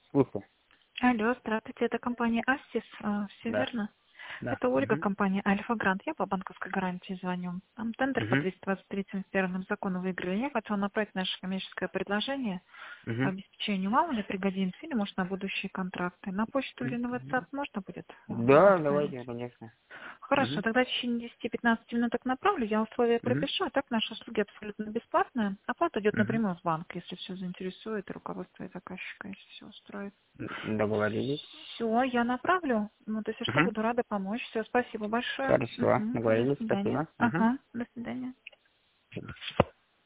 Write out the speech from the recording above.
Слушай. Алло, здравствуйте, это компания Астис, все Да. верно? Да. Это Ольга, Угу. компания Альфа Грант. Я по банковской гарантии звоню. Там тендер по Угу. 223 федеральным закону выиграли. Я хотела направить наше коммерческое предложение по Угу. обеспечению. Мало ли пригодимся или, может, на будущие контракты. На почту или на WhatsApp можно будет Да, отправить? давайте, конечно. Хорошо, Угу. тогда в течение 10-15 минуток направлю, я условия Угу. пропишу, а так наши услуги абсолютно бесплатные. Оплата идет Угу. напрямую в банк, если все заинтересует, и руководство и заказчика, если все устроит. Договорились. Все, я направлю. Ну, то есть, что, Угу. буду рада помочь. Все, спасибо большое. Хорошо, До договорились, свидания. спасибо. Угу. Ага, до свидания.